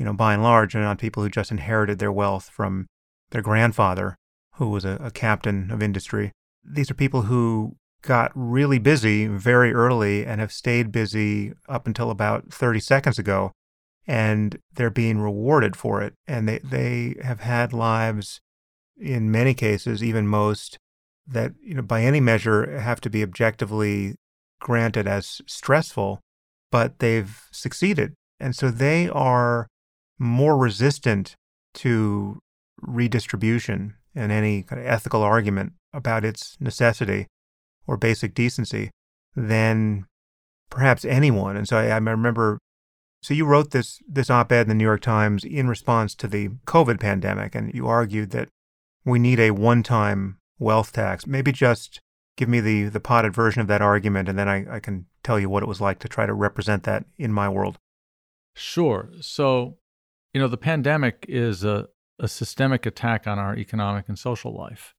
you know, by and large, are not people who just inherited their wealth from their grandfather, who was a, a captain of industry. These are people who got really busy very early and have stayed busy up until about thirty seconds ago, and they're being rewarded for it. And they, they have had lives, in many cases, even most, that, you know, by any measure have to be objectively granted as stressful, but they've succeeded. And so they are more resistant to redistribution and any kind of ethical argument about its necessity or basic decency than perhaps anyone. And so I, I remember, so you wrote this this op-ed in the New York Times in response to the COVID pandemic, and you argued that we need a one-time wealth tax. Maybe just give me the, the potted version of that argument, and then I, I can tell you what it was like to try to represent that in my world.
Sure. So, you know, the pandemic is a, a systemic attack on our economic and social life.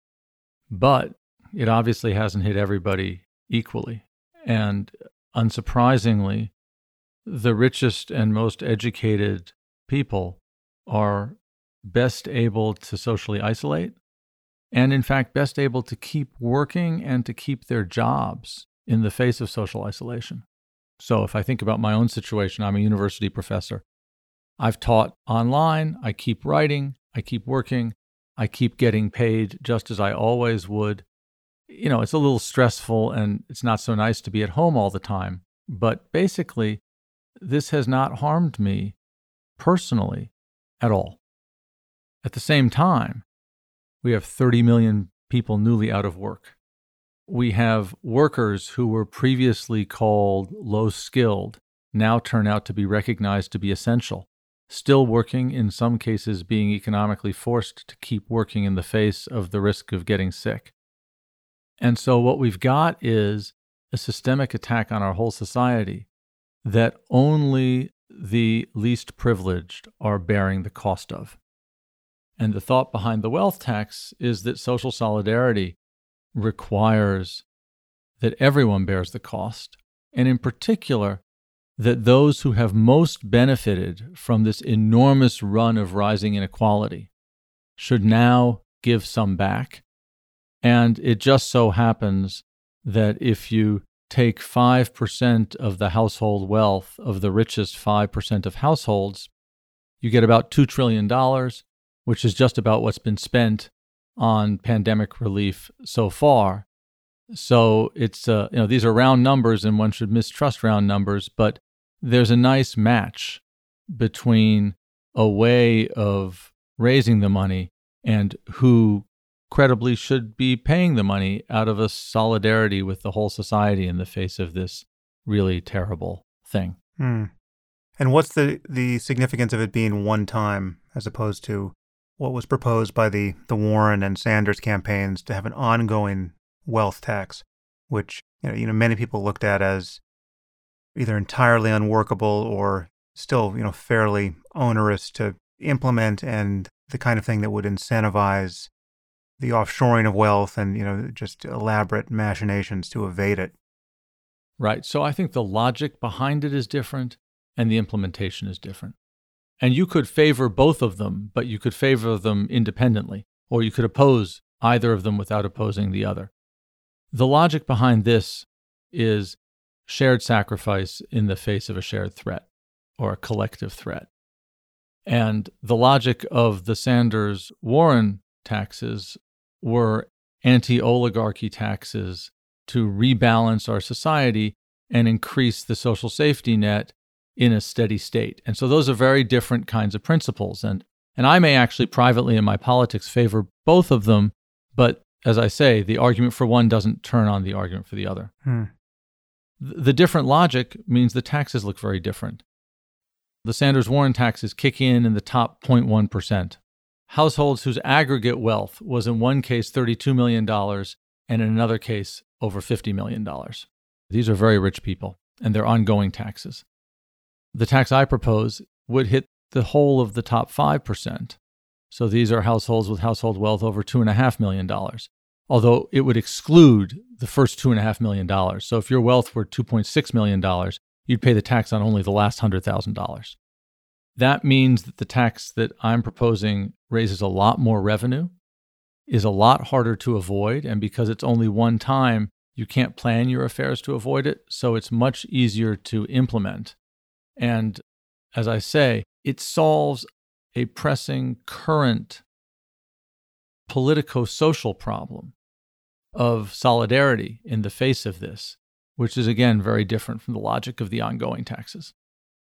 But it obviously hasn't hit everybody equally. And unsurprisingly, the richest and most educated people are best able to socially isolate and, in fact, best able to keep working and to keep their jobs in the face of social isolation. So if I think about my own situation, I'm a university professor. I've taught online, I keep writing, I keep working, I keep getting paid just as I always would. You know, it's a little stressful and it's not so nice to be at home all the time. But basically, this has not harmed me personally at all. At the same time, we have thirty million people newly out of work. We have workers who were previously called low-skilled, now turn out to be recognized to be essential, still working, in some cases being economically forced to keep working in the face of the risk of getting sick. And so what we've got is a systemic attack on our whole society that only the least privileged are bearing the cost of. And the thought behind the wealth tax is that social solidarity requires that everyone bears the cost, and in particular, that those who have most benefited from this enormous run of rising inequality should now give some back. And it just so happens that if you take five percent of the household wealth of the richest five percent of households, you get about two trillion dollars, which is just about what's been spent on pandemic relief so far. So it's, uh, you know, these are round numbers and one should mistrust round numbers, but there's a nice match between a way of raising the money and who credibly should be paying the money out of a solidarity with the whole society in the face of this really terrible thing.
Hmm. And what's the, the significance of it being one time as opposed to what was proposed by the, the Warren and Sanders campaigns to have an ongoing wealth tax, which, you know, you know, many people looked at as either entirely unworkable or still, you know, fairly onerous to implement, and the kind of thing that would incentivize the offshoring of wealth and, you know, just elaborate machinations to evade it.
Right. So I think the logic behind it is different and the implementation is different. And you could favor both of them, but you could favor them independently, or you could oppose either of them without opposing the other. The logic behind this is shared sacrifice in the face of a shared threat or a collective threat. And the logic of the Sanders-Warren taxes were anti-oligarchy taxes to rebalance our society and increase the social safety net in a steady state. And so those are very different kinds of principles. And, and I may actually privately in my politics favor both of them, but as I say, the argument for one doesn't turn on the argument for the other.
Hmm.
The different logic means the taxes look very different. The Sanders-Warren taxes kick in in the top zero point one percent. Households whose aggregate wealth was in one case thirty-two million dollars and in another case over fifty million dollars. These are very rich people, and they're ongoing taxes. The tax I propose would hit the whole of the top five percent. So these are households with household wealth over two point five million dollars, although it would exclude the first two point five million dollars. So if your wealth were two point six million dollars, you'd pay the tax on only the last one hundred thousand dollars. that means that the tax that I'm proposing raises a lot more revenue, is a lot harder to avoid, and because it's only one time, you can't plan your affairs to avoid it, so it's much easier to implement. And as I say, it solves a pressing current politico-social problem of solidarity in the face of this, which is, again, very different from the logic of the ongoing taxes.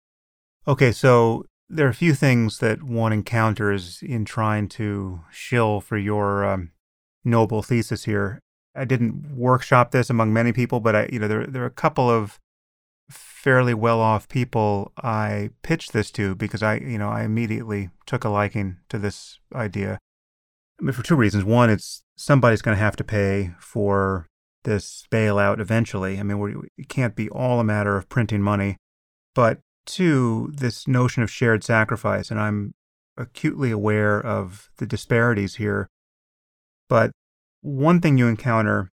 Okay, so there are a few things that one encounters in trying to shill for your um, noble thesis here. I didn't workshop this among many people, but I, you know, there there are a couple of fairly well-off people I pitched this to because I, you know, I immediately took a liking to this idea. I mean, for two reasons. One, it's somebody's going to have to pay for this bailout eventually. I mean, we're, it can't be all a matter of printing money. But two, this notion of shared sacrifice, and I'm acutely aware of the disparities here. But one thing you encounter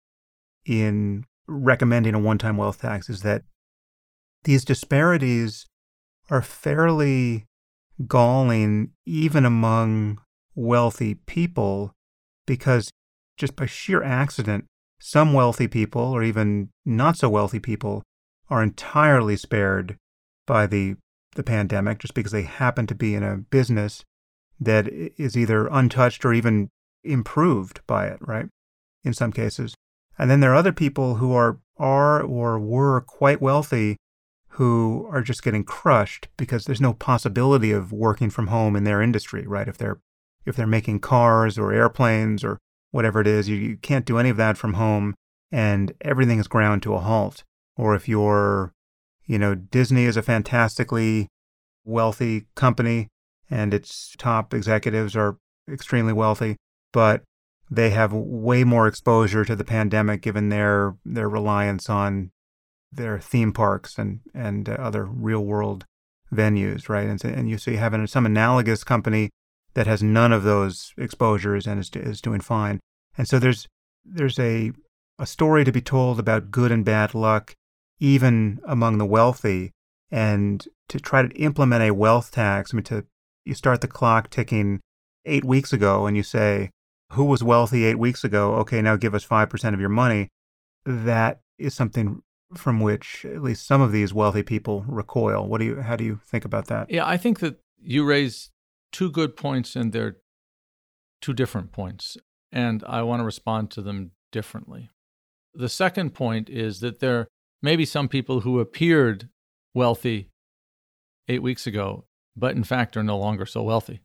in recommending a one-time wealth tax is that these disparities are fairly galling even among wealthy people, because just by sheer accident, some wealthy people, or even not so wealthy people, are entirely spared by the, the pandemic just because they happen to be in a business that is either untouched or even improved by it, right? In some cases. And then there are other people who are, are or were quite wealthy who are just getting crushed because there's no possibility of working from home in their industry, right? If they're if they're making cars or airplanes or whatever it is, you, you can't do any of that from home, and everything is ground to a halt. Or if you're, you know, Disney is a fantastically wealthy company and its top executives are extremely wealthy, but they have way more exposure to the pandemic given their their reliance on their theme parks and, and uh, other real-world venues, right? And so, and you so you have an, some analogous company that has none of those exposures and is is doing fine. And so there's there's a a story to be told about good and bad luck, even among the wealthy. And to try to implement a wealth tax, I mean, to you start the clock ticking eight weeks ago, and you say, who was wealthy eight weeks ago? Okay, now give us five percent of your money. That is something from which at least some of these wealthy people recoil. What do you? How do you think about that?
Yeah, I think that you raise two good points, and they're two different points, and I want to respond to them differently. The second point is that there may be some people who appeared wealthy eight weeks ago, but in fact are no longer so wealthy.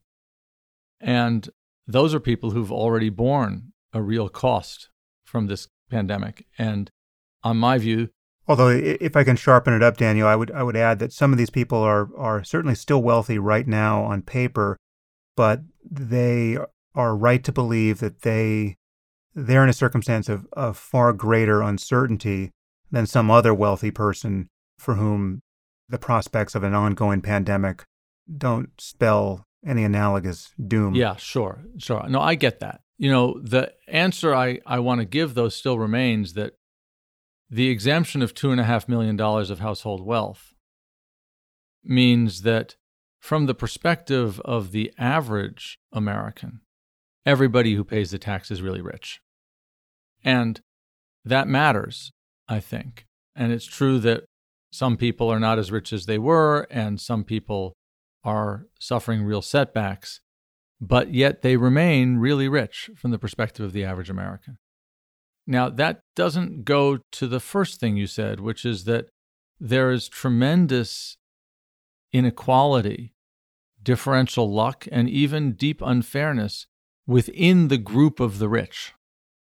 And those are people who've already borne a real cost from this pandemic. And on my view,
although if I can sharpen it up, Daniel, I would I would add that some of these people are are certainly still wealthy right now on paper, but they are right to believe that they they're in a circumstance of, of far greater uncertainty than some other wealthy person for whom the prospects of an ongoing pandemic don't spell any analogous doom.
Yeah, sure, sure. No, I get that. You know, the answer I, I want to give, though, still remains that the exemption of two point five million dollars of household wealth means that from the perspective of the average American, everybody who pays the tax is really rich. And that matters, I think. And it's true that some people are not as rich as they were, and some people are suffering real setbacks, but yet they remain really rich from the perspective of the average American. Now, that doesn't go to the first thing you said, which is that there is tremendous inequality, differential luck, and even deep unfairness within the group of the rich.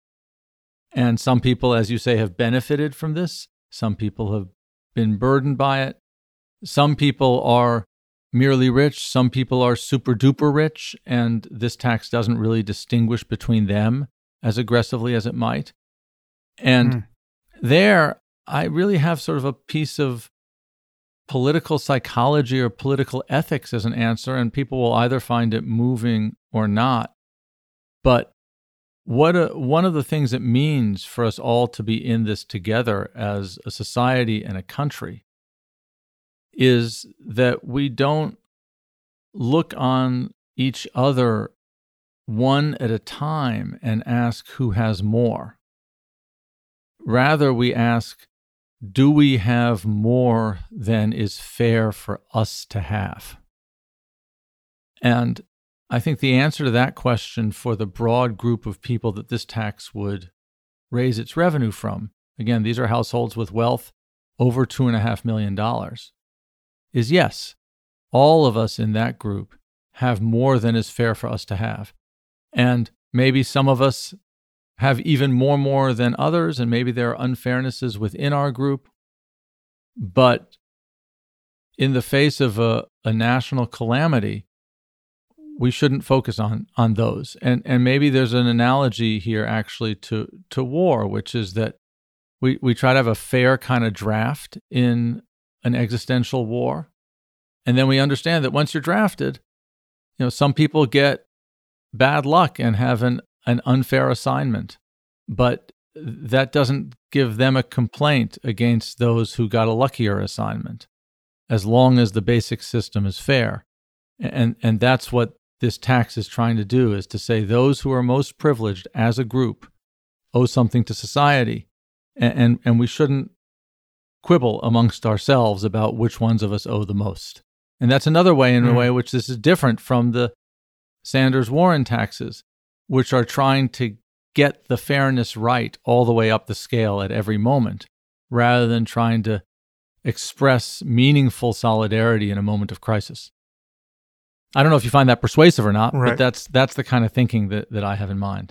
And some people, as you say, have benefited from this. Some people have been burdened by it. Some people are merely rich. Some people are super duper rich, and this tax doesn't really distinguish between them as aggressively as it might. And mm. there, I really have sort of a piece of political psychology or political ethics as an answer, and people will either find it moving or not. But what a, one of the things it means for us all to be in this together as a society and a country is that we don't look on each other one at a time and ask who has more. Rather, we ask, do we have more than is fair for us to have? And I think the answer to that question for the broad group of people that this tax would raise its revenue from, again, these are households with wealth over two and a half million dollars, is yes, all of us in that group have more than is fair for us to have. And maybe some of us have even more more than others, and maybe there are unfairnesses within our group. But in the face of a, a national calamity, we shouldn't focus on on those. And and maybe there's an analogy here actually to to war, which is that we, we try to have a fair kind of draft in an existential war. And then we understand that once you're drafted, you know, some people get bad luck and have an, an unfair assignment. But that doesn't give them a complaint against those who got a luckier assignment, as long as the basic system is fair. And and that's what this tax is trying to do, is to say those who are most privileged as a group owe something to society. And, and, and we shouldn't quibble amongst ourselves about which ones of us owe the most. And that's another way, in mm. a way, which this is different from the Sanders-Warren taxes, which are trying to get the fairness right all the way up the scale at every moment, rather than trying to express meaningful solidarity in a moment of crisis. I don't know if you find that persuasive or not, right. but that's that's the kind of thinking that, that I have in mind.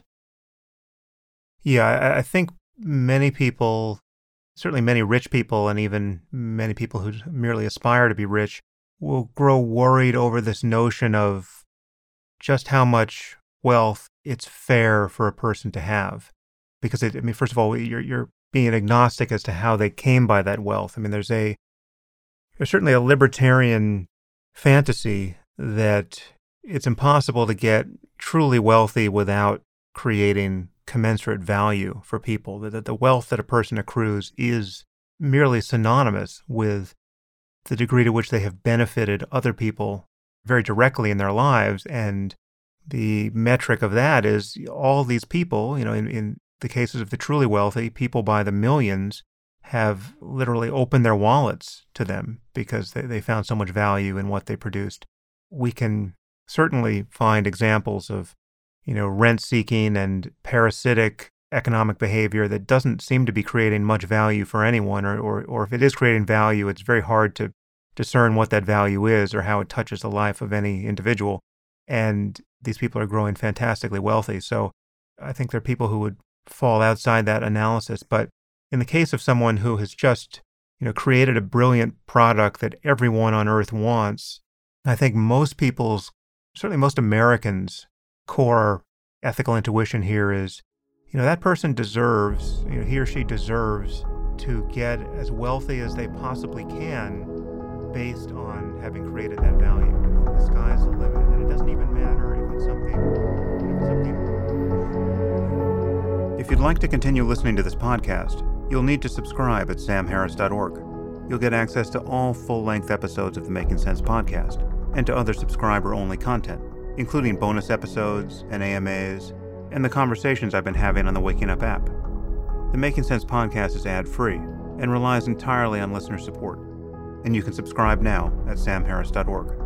Yeah, I, I think many people, certainly many rich people, and even many people who merely aspire to be rich, will grow worried over this notion of just how much wealth it's fair for a person to have. Because, it, I mean, first of all, you're you're being agnostic as to how they came by that wealth. I mean, there's a there's certainly a libertarian fantasy that it's impossible to get truly wealthy without creating commensurate value for people, that the wealth that a person accrues is merely synonymous with the degree to which they have benefited other people very directly in their lives. And the metric of that is all these people, you know, in, in the cases of the truly wealthy, people by the millions have literally opened their wallets to them because they, they found so much value in what they produced. We can certainly find examples of, you know, rent-seeking and parasitic economic behavior that doesn't seem to be creating much value for anyone, or, or, or if it is creating value, it's very hard to discern what that value is or how it touches the life of any individual. And these people are growing fantastically wealthy. So I think there are people who would fall outside that analysis. But in the case of someone who has just, you know, created a brilliant product that everyone on earth wants, I think most people's, certainly most Americans' core ethical intuition here is, you know, that person deserves, you know, he or she deserves to get as wealthy as they possibly can based on having created that value. The sky's the limit, and it doesn't even matter if it's something, if it's something. If you'd like to continue listening to this podcast, you'll need to subscribe at sam harris dot org. You'll get access to all full-length episodes of the Making Sense podcast and to other subscriber-only content, including bonus episodes and A M As and the conversations I've been having on the Waking Up app. The Making Sense podcast is ad-free and relies entirely on listener support, and you can subscribe now at sam harris dot org.